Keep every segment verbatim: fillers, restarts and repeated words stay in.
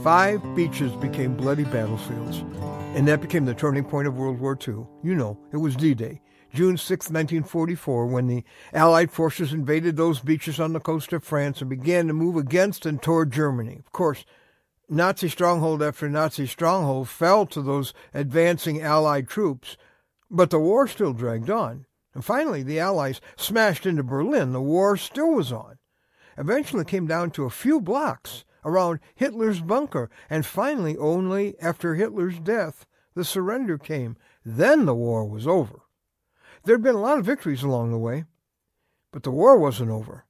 Five beaches became bloody battlefields, and that became the turning point of World War Two. You know, it was D-Day, June sixth, nineteen forty-four, when the Allied forces invaded those beaches on the coast of France and began to move against and toward Germany. Of course, Nazi stronghold after Nazi stronghold fell to those advancing Allied troops, but the war still dragged on. And finally, the Allies smashed into Berlin. The war still was on. Eventually, it came down to a few blocks around Hitler's bunker, and finally, only after Hitler's death, the surrender came. Then the war was over. There had been a lot of victories along the way, but the war wasn't over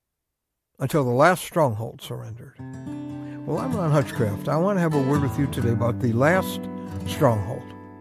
until the last stronghold surrendered. Well, I'm Ron Hutchcraft. I want to have a word with you today about the last stronghold.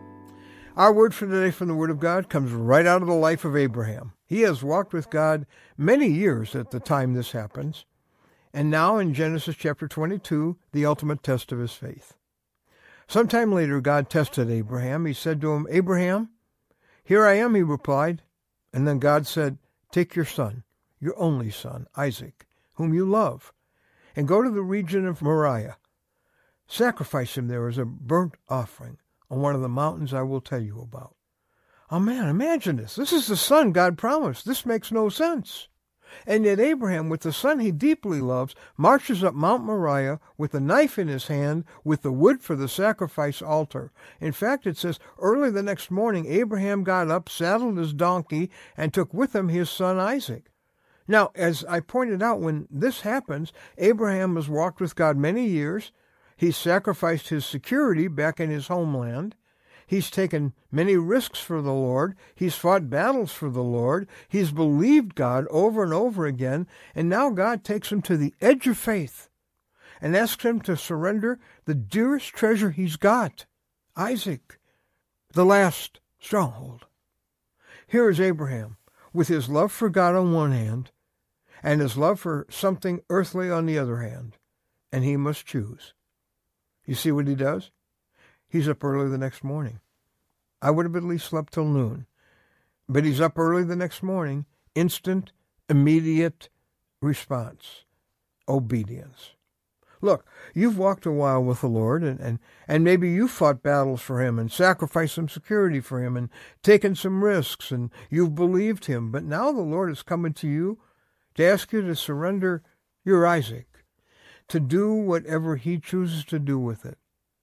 Our word for today from the Word of God comes right out of the life of Abraham. He has walked with God many years at the time this happens, and now in Genesis chapter twenty-two, the ultimate test of his faith. Sometime later, God tested Abraham. He said to him, "Abraham, here I am," he replied. And then God said, "Take your son, your only son, Isaac, whom you love, and go to the region of Moriah. Sacrifice him there as a burnt offering on one of the mountains I will tell you about." Oh man, imagine this. This is the son God promised. This makes no sense. And yet Abraham, with the son he deeply loves, marches up Mount Moriah with a knife in his hand with the wood for the sacrifice altar. In fact, it says, early the next morning, Abraham got up, saddled his donkey, and took with him his son Isaac. Now, as I pointed out, when this happens, Abraham has walked with God many years. He's sacrificed his security back in his homeland. He's taken many risks for the Lord. He's fought battles for the Lord. He's believed God over and over again. And now God takes him to the edge of faith and asks him to surrender the dearest treasure he's got, Isaac, the last stronghold. Here is Abraham with his love for God on one hand and his love for something earthly on the other hand. And he must choose. You see what he does? He's up early the next morning. I would have at least slept till noon. But he's up early the next morning. Instant, immediate response. Obedience. Look, you've walked a while with the Lord, and, and, and maybe you fought battles for him and sacrificed some security for him and taken some risks, and you've believed him. But now the Lord is coming to you to ask you to surrender your Isaac, to do whatever he chooses to do with it.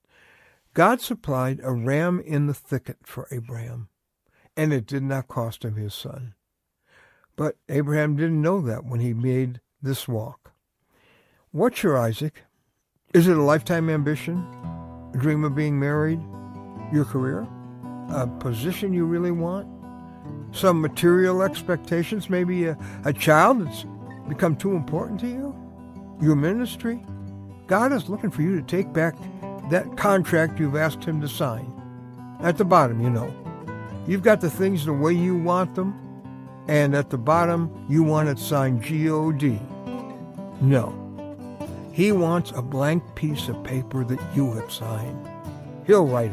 God supplied a ram in the thicket for Abraham, and it did not cost him his son. But Abraham didn't know that when he made this walk. What's your Isaac? Is it a lifetime ambition? A dream of being married? Your career? A position you really want? Some material expectations? Maybe a, a child that's become too important to you? Your ministry? God is looking for you to take back that contract you've asked him to sign. At the bottom, you know, you've got the things the way you want them, and at the bottom, you want it signed G O D. No. He wants a blank piece of paper that you have signed. He'll write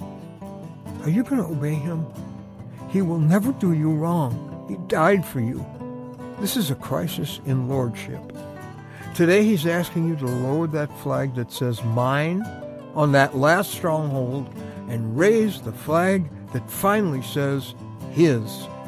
on it. Are you going to obey him? He will never do you wrong. He died for you. This is a crisis in lordship. Today he's asking you to lower that flag that says mine on that last stronghold and raise the flag that finally says his.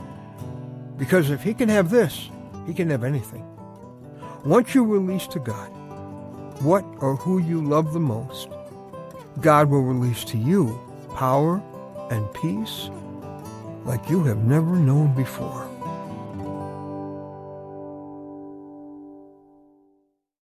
Because if he can have this, he can have anything. Once you release to God what or who you love the most, God will release to you power and peace like you have never known before.